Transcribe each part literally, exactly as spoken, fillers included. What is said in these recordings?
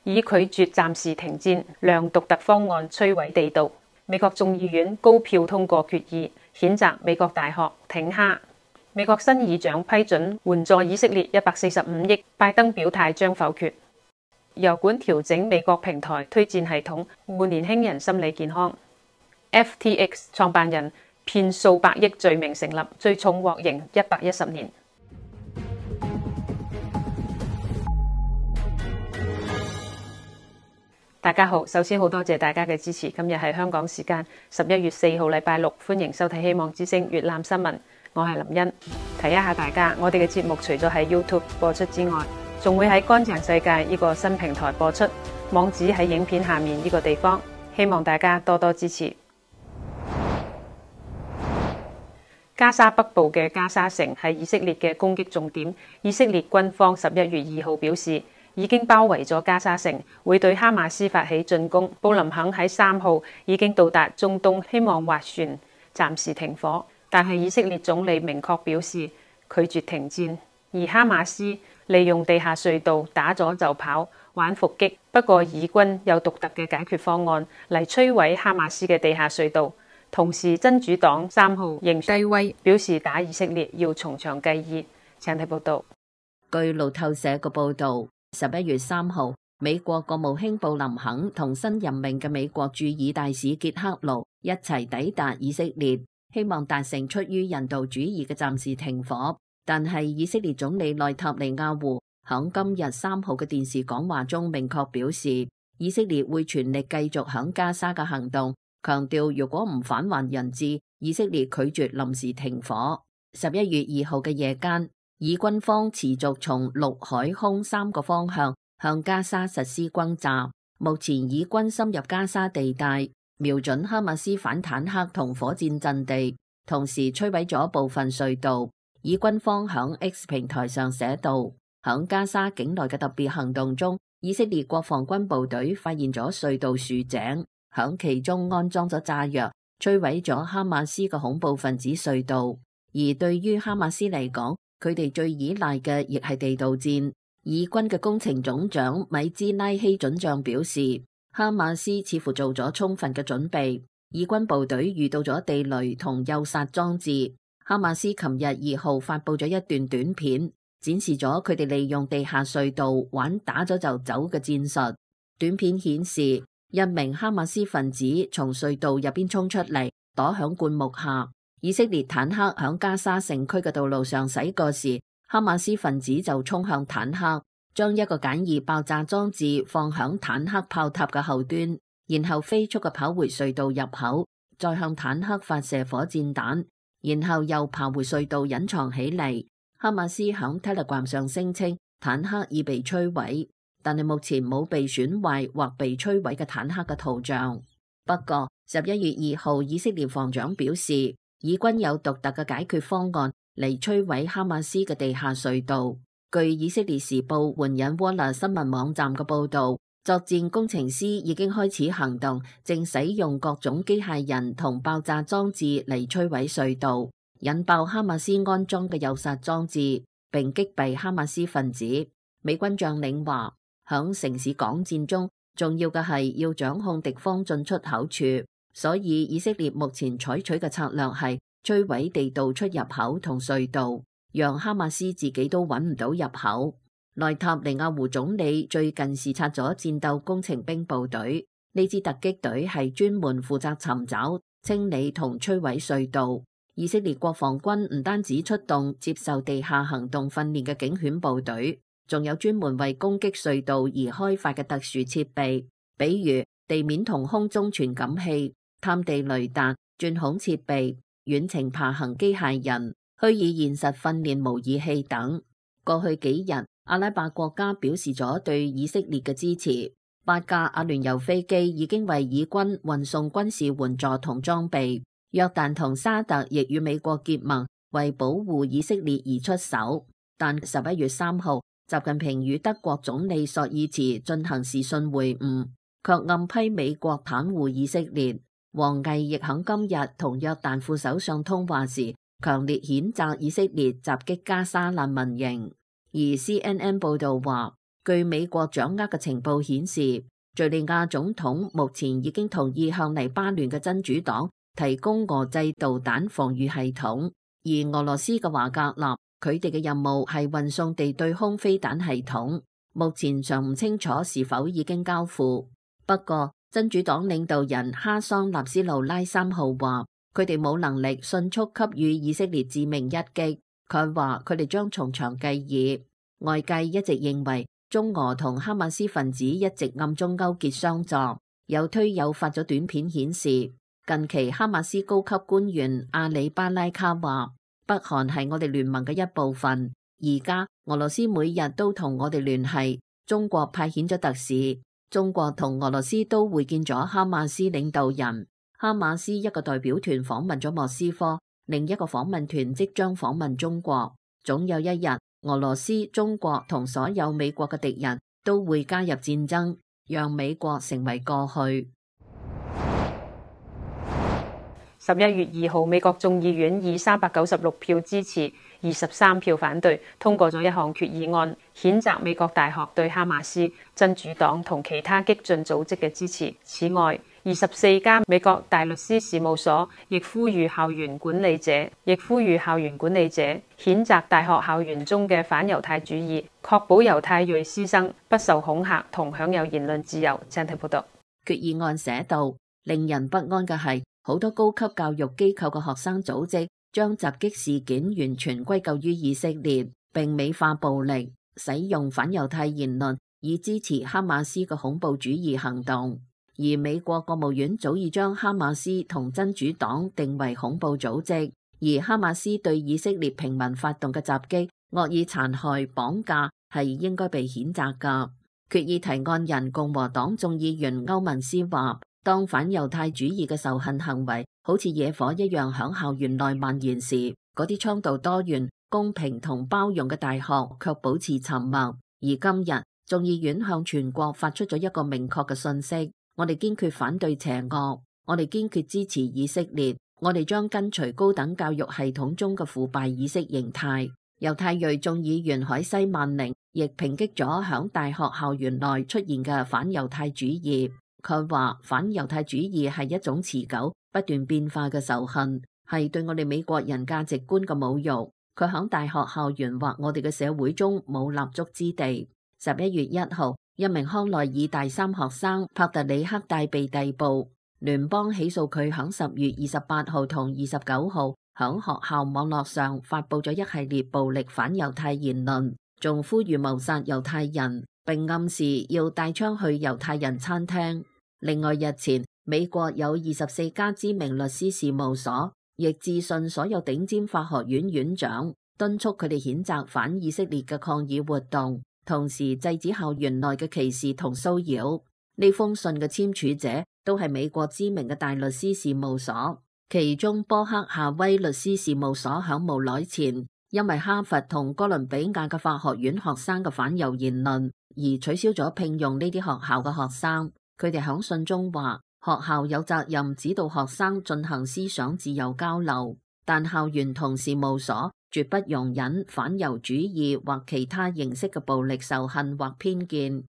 以拒絕暫時停戰，亮獨特方案摧毀地道。美國眾議院高票通過決議，譴責美國大學挺哈。美國新議長批准援助以色列一百四十五億，拜登表態將否決。油管調整美國平台推薦系統，護年輕人心理健康。F T X 創辦人騙數百億罪名成立，最重獲刑一百一十年。大家好，首先好多謝大家嘅支持。今日係香港時間十一月四號禮拜六，歡迎收睇希望之聲粵南新聞。我係林茵，提一下大家，我哋嘅節目除咗喺 YouTube 播出之外，仲會喺乾淨世界呢個新平台播出，網址喺影片下面呢個地方，希望大家多多支持。加沙北部嘅加沙城係以色列嘅攻擊重點，以色列軍方十一月二號表示，已經包圍咗加沙城，會對哈馬斯發起進攻。布林肯喺三號已經到達中東，希望斡旋暫時停火，但係以色列總理明確表示拒絕停戰。而哈馬斯利用地下隧道打咗就跑，玩伏擊。不過以軍有獨特嘅解決方案嚟摧毀哈馬斯嘅地下隧道。同時真主黨三號仍低威，表示打以色列要從長計議。請睇報道。 據路透社嘅報導，十一月三號，美國國務卿布林肯同新任命嘅美國駐以大使傑克盧一齊抵達以色列，希望達成出於人道主義嘅暫時停火。但係以色列總理內塔尼亞胡響今日三號嘅電視講話中明確表示，以色列會全力繼續響加沙嘅行動，強調如果唔返還人質，以色列拒絕臨時停火。十一月二號嘅夜間，以軍方持續從陸海空三個方向向加沙實施轟炸。目前以軍深入加沙地帶，瞄準哈馬斯反坦克同火箭陣地，同時摧毀咗部分隧道。以軍方響 X 平台上寫道，響加沙境內嘅特別行動中，以色列國防軍部隊發現咗隧道豎井，響其中安裝咗炸藥，摧毀咗哈馬斯嘅恐怖分子隧道。而對於哈馬斯嚟講，佢哋最依賴嘅亦係地道戰。以軍嘅工程總長米茲拉希准將表示，哈馬斯似乎做咗充分嘅準備，以軍部隊遇到咗地雷同誘殺裝置。哈馬斯琴日二號發佈咗一段短片，展示咗佢哋利用地下隧道玩打咗就走嘅戰術。短片顯示一名哈馬斯分子從隧道入邊衝出嚟，躲響灌木下。以色列坦克響加沙城區嘅道路上駛過時，哈馬斯分子就衝向坦克，將一個簡易爆炸裝置放響坦克炮塔嘅後端，然後飛速嘅跑回隧道入口，再向坦克發射火箭彈，然後又爬回隧道隱藏起嚟。哈馬斯響 Telegram 上聲稱坦克已被摧毀，但係目前冇被損壞或被摧毀嘅坦克嘅圖像。不過十一月二號，以色列防長表示，以軍有獨特嘅解決方案嚟摧毀哈馬斯嘅地下隧道。據以色列時報援引 Walla 新聞網站嘅報導，作戰工程師已經開始行動，正使用各種機械人同爆炸裝置嚟摧毀隧道，引爆哈馬斯安裝嘅誘殺裝置，並擊斃哈馬斯分子。美軍將領話，響城市港戰中，重要嘅係要掌控敵方進出口處。所以以色列目前採取嘅策略係摧毀地道出入口同隧道，讓哈馬斯自己都揾唔到入口。內塔尼亞胡總理最近視察咗戰鬥工程兵部隊，呢支突擊隊係專門負責尋找、清理同摧毀隧道。以色列國防軍唔單止出動接受地下行動訓練嘅警犬部隊，仲有專門為攻擊隧道而開發嘅特殊設備，比如地面同空中傳感器、探地雷達、鑽孔設備、遠程爬行機械人、虛擬現實訓練模擬器等。過去幾日，阿拉伯國家表示咗對以色列嘅支持，八架阿聯酋飛機已經為以軍運送軍事援助同裝備。約旦同沙特亦與美國結盟，為保護以色列而出手。但十一月三號，習近平與德國總理朔爾茨進行視訊會晤，卻暗批美國袒護以色列。王毅亦喺今日同約旦副首相通話時，強烈譴責以色列襲擊加沙難民營。而 C N N 報道話， 據美國掌握嘅情報顯示，敘利亞總統目前已經同意向黎巴嫩嘅真主黨提供俄製導彈防禦系統，而俄羅斯嘅華格納佢哋嘅任務係運送地對空飛彈系統，目前尚唔清楚是否已經交付。不過，真主黨領導人哈桑納斯魯拉三號話，佢哋冇能力迅速給予以色列致命一擊。佢話佢哋將從長計議。外界一直認為中俄同哈馬斯分子一直暗中勾結相助。有推友發咗短片顯示，近期哈馬斯高級官員阿里巴拉卡話，北韓係我哋聯盟嘅一部分。而家俄羅斯每日都同我哋聯繫，中國派遣咗特使，中國同俄羅斯都會見咗哈馬斯領導人。哈馬斯一個代表團訪問咗莫斯科，另一個訪問團即將訪問中國。總有一日，俄羅斯、中國同所有美國嘅敵人都會加入戰爭，讓美國成為過去。 十一月二號，美國眾議院以三百九十六票支持、二十三票反對，通過咗一項決議案，譴責美國大學對哈馬斯、真主黨同其他激進組織嘅支持。此外，二十四家美國大律師事務所亦呼籲校園管理者，亦呼籲校園管理者譴責大學校園中嘅反猶太主義，確保猶太裔師生不受恐嚇同享有言論自由。請睇報道。 決議案寫道，令人不安嘅係，好多高級教育機構嘅學生組織將襲擊事件完全歸咎於以色列，並美化暴力，使用反猶太言論以支持哈馬斯嘅恐怖主義行動。而美國國務院早已將哈馬斯同真主黨定為恐怖組織，而哈馬斯對以色列平民發動嘅襲擊、惡意殘害、綁架係應該被譴責㗎。決議提案人共和黨眾議員歐文斯話，當反猶太主義嘅仇恨行為好似野火一樣響校園內蔓延時，嗰啲倡導多元、公平同包容嘅大學卻保持沉默。而今日眾議院向全國發出咗一個明確嘅訊息。我哋堅決反對邪惡，我哋堅決支持以色列，我哋將跟隨高等教育系統中嘅腐敗意識形態。猶太裔眾議員海西曼寧亦抨擊咗響大學校園內出現嘅反猶太主義。佢話反猶太主義係一種持久不斷變化嘅仇恨，係對我哋美國人價值觀嘅侮辱。佢響大學校園或我哋嘅社會中冇立足之地。十一月一號，一名康奈爾大三學生帕特里克戴被逮捕，聯邦起訴佢響十月二十八號同二十九號響學校網絡上發佈咗一系列暴力反猶太言論，仲呼籲謀殺猶太人，並暗示要帶槍去猶太人餐廳。另外，日前美國有二十四家知名律師事務所亦致信所有頂尖法學院院長，敦促佢哋譴責反以色列嘅抗議活動，同時制止校園內嘅歧視同騷擾。呢封信嘅簽署者都係美國知名嘅大律師事務所，其中波克夏威律師事務所響無耐前因為哈佛同哥倫比亞嘅法學院學生嘅反猶言論而取消咗聘用呢啲學校嘅學生。佢哋響信中話，學校有責任指導學生進行思想自由交流，但校園同事務所絕不容忍反猶主義或其他形式嘅暴力仇恨或偏見。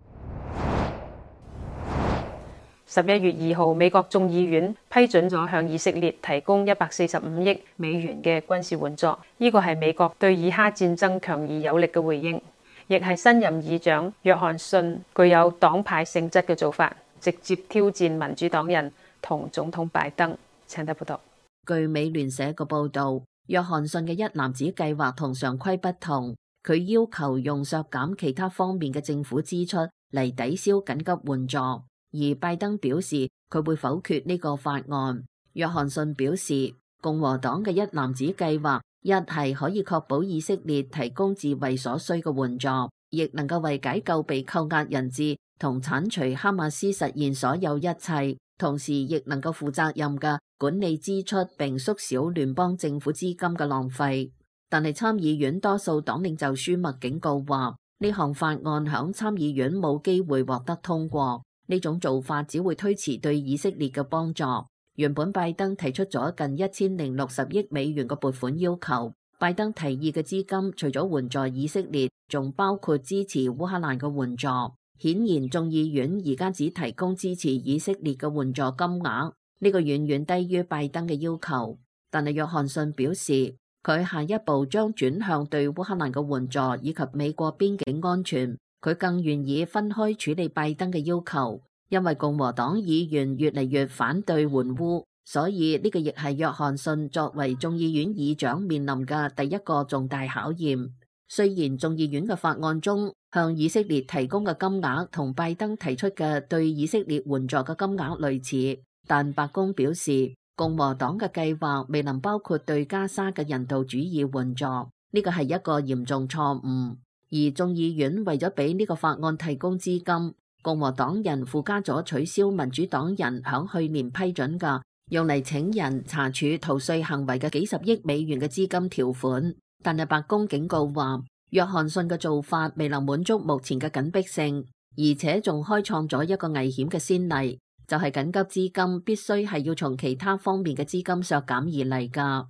十一月二號，美國眾議院批准咗向以色列提供一百四十五億美元嘅軍事援助，呢個係美國對以哈戰爭強而有力嘅回應，亦係新任議長約翰遜具有黨派性質嘅做法，直接挑戰民主黨人同總統拜登。請睇報道。 據美聯社嘅報導，約翰遜嘅一籃子計劃同常規不同，佢要求用削減其他方面嘅政府支出嚟抵消緊急援助，而拜登表示佢會否決呢個法案。約翰遜表示，共和黨嘅一籃子計劃一係可以確保以色列提供自衛所需嘅援助，亦能夠為解救被扣押人質同剷除哈馬斯實現所有一切，同時亦能夠負責任嘅管理支出並縮小聯邦政府資金嘅浪費。但係參議院多數黨領袖舒默警告話，呢項法案響參議院冇機會獲得通過，呢種做法只會推遲對以色列嘅幫助。原本拜登提出咗近一千零六十億美元嘅撥款要求， 拜登提議嘅資金除咗援助以色列，仲包括支持烏克蘭嘅援助。顯然眾議院而家只提供支持以色列嘅援助金額，呢個遠遠低於拜登嘅要求。但係約翰遜表示，佢下一步將轉向對烏克蘭嘅援助以及美國邊境安全。佢更願意分開處理拜登嘅要求，因為共和黨議員越嚟越反對援烏，所以呢個亦係約翰遜作為眾議院議長面臨嘅第一個重大考驗。雖然眾議院嘅法案中向以色列提供嘅金額同拜登提出嘅對以色列援助嘅金額類似，但白宮表示共和黨嘅計劃未能包括對加沙嘅人道主義援助，呢個係一個嚴重錯誤。而眾議院為咗俾呢個法案提供資金，共和黨人附加咗取消民主黨人響去年批准嘅用嚟請人查處逃稅行為嘅幾十億美元嘅資金條款。但係白宮警告話，約翰遜嘅做法未能滿足目前嘅緊迫性，而且仲開創咗一個危險嘅先例，就係緊急資金必須係要從其他方面嘅資金削減而嚟㗎。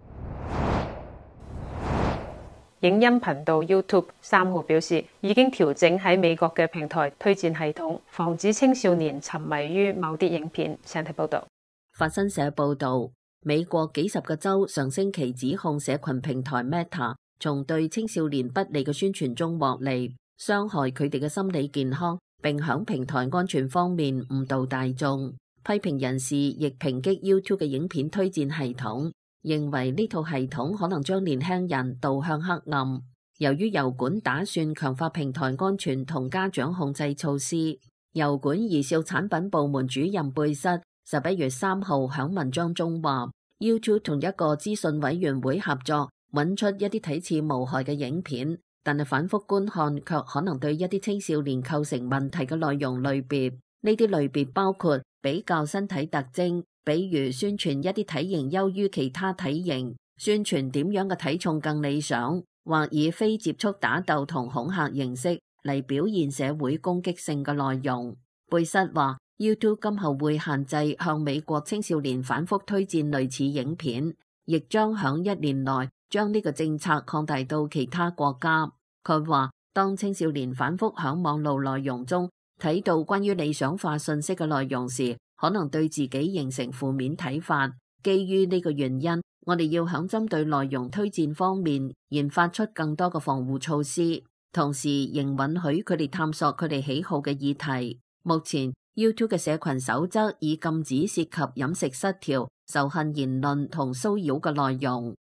影音頻道 YouTube 三號表示，已經調整喺美國嘅平台推薦系統，防止青少年沉迷於某啲影片。請睇報道。 法新社報導，美國幾十個州上星期指控社群平台 Meta 從對青少年不利嘅宣傳中獲利，傷害佢哋嘅心理健康，並響平台安全方面誤導大眾。批評人士亦抨擊 YouTube 嘅影片推薦系統，認為呢套系統可能將年輕人導向黑暗。由於油管打算強化平台安全同家長控制措施，油管兒少產品部門主任貝瑟十一月三號響文章中話， YouTube 同一個資訊委員會合作，揾出一啲睇似無害嘅影片，但係反覆觀看卻可能對一啲青少年構成問題嘅內容類別。呢啲類別包括比較身體特徵，比如宣傳一啲體型優於其他體型，宣傳點樣嘅體重更理想，或以非接觸打鬥同恐嚇形式嚟表現社會攻擊性嘅內容。貝瑟話 YouTube 今後會限制向美國青少年反覆推薦類似影片，亦將響一年內將呢個政策擴大到其他國家。佢話當青少年反覆響網路內容中睇到關於理想化信息嘅內容時，可能對自己形成負面睇法。基於呢個原因，我哋要響針對內容推薦方面研發出更多嘅防護措施，同時仍允許佢哋探索佢哋喜好嘅議題。目前 YouTube 嘅社群守則已禁止涉及飲食失調、仇恨言論同騷擾嘅內容。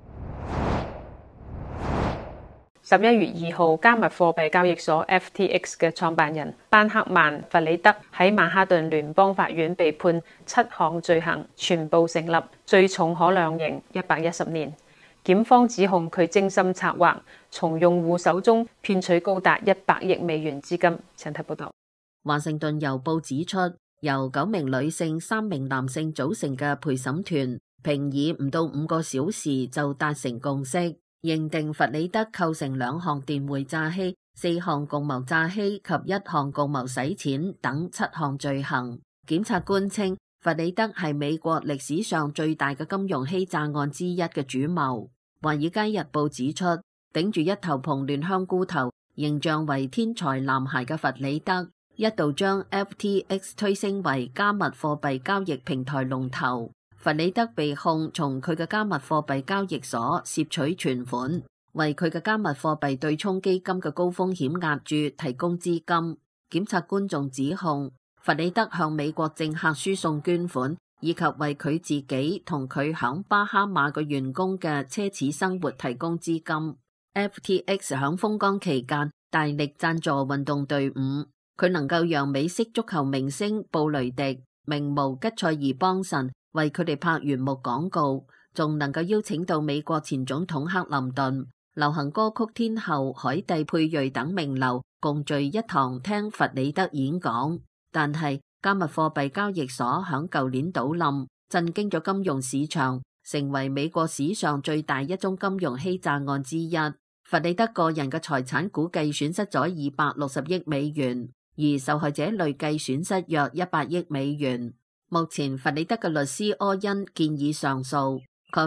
十一月二號，加密貨幣交易所 F T X 嘅創辦人班克曼·弗里德喺曼哈頓聯邦法院被判七項罪行，全部成立，最重可量刑一百一十年。檢方指控佢精心策劃，從用戶手中騙取高達一百億美元資金。請睇報道。 華盛頓郵報指出，由九名女性、三名男性組成嘅陪審團，評議唔到五個小時就達成共識，認定弗里德構成兩項電匯詐欺、四項共謀詐欺及一項共謀洗錢等七項罪行。檢察官稱，弗里德係美國歷史上最大嘅金融欺詐案之一嘅主謀。華爾街日報指出，頂住一頭蓬亂香菇頭、形象為天才男孩嘅弗里德，一度將 F T X 推升為加密貨幣交易平台龍頭。弗里德被控從佢嘅加密貨幣交易所竊取存款，為佢嘅加密貨幣對沖基金嘅高風險押注提供資金。檢察官仲指控弗里德向美國政客輸送捐款，以及為佢自己同佢響巴哈馬嘅員工嘅奢侈生活提供資金。F T X 響風光期間大力贊助運動隊伍。佢能夠讓美式足球明星布雷迪、名模吉塞爾邦臣為佢哋拍圓幕廣告，仲能夠邀請到美國前總統克林頓、流行歌曲天后海蒂佩瑞等名流共聚一堂聽弗里德演講。但係加密貨幣交易所響舊年倒冧，震驚咗金融市場，成為美國史上最大一宗金融欺詐案之一。弗里德個人嘅財產估計損失咗二百六十億美元。而受害者累計損失約一百億美元。目前弗里德嘅律師柯恩建議上訴，佢話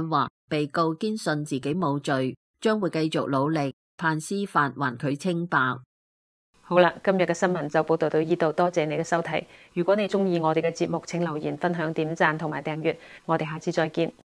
被告堅信自己冇罪，將會繼續努力，盼司法還佢清白。 好啦，今日嘅新聞就報道到呢度，多謝你嘅收睇。如果你鍾意我哋嘅節目，請留言、分享、點讚同埋訂閱。我哋下次再見。